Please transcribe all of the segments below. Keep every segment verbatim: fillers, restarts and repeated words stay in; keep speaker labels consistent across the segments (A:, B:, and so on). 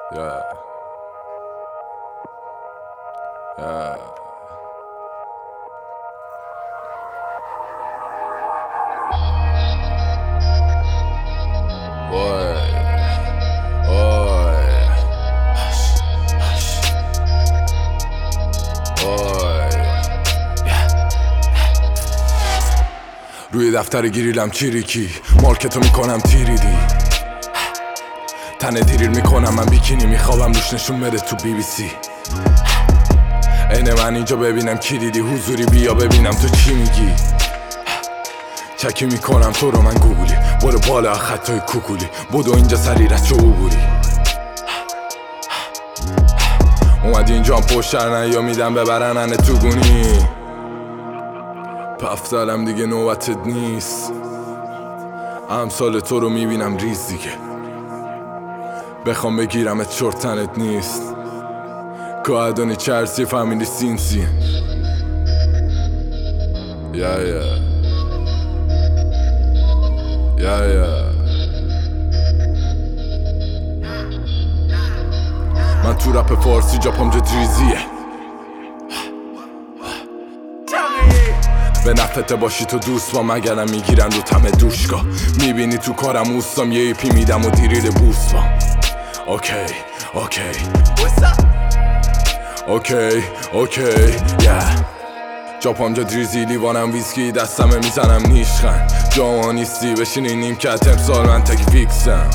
A: Yeah. Yeah. Boy. Boy. Hush. Hush. Boy. روی دفتر گیریلم چیریکی مارکتو میکنم تیریدی تنه دیریر میکنم من بیکینی میخوابم روش نشون بده تو بی بی سی اینه من اینجا ببینم کی دیدی حضوری بیا ببینم تو چی میگی چکی میکنم تو رو من گوگلی برو بالا خطای کوکولی بدو اینجا سریرت چو عبوری اومدی اینجا هم پشتر یا میدم ببرنن تو گونی پفترم دیگه نوبتت نیست امثال تو رو میبینم ریز دیگه بخوام بگیرمت شورتنت نیست کادونی چرسی فهمیدی سینسی یا یا یا یا من تو رپ فارسی جاپام جدریزیه به نفته باشی تو دوست با مگرم میگیرن رو تمه دوشگاه میبینی تو کارم اوستام یه ایپی میدم و دیریل بوست بام اوکی اوکی اوکی اوکی yeah. جاپام جا دریزی لیوانم ویسکی دستمه میزنم نیشخن جاما نیستی بشینی نیمکت امسال من تک فیکسم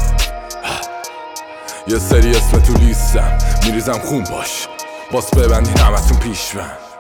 A: یه سری اسم تو لیستم میریزم خون باش باس ببندین همتون پیش من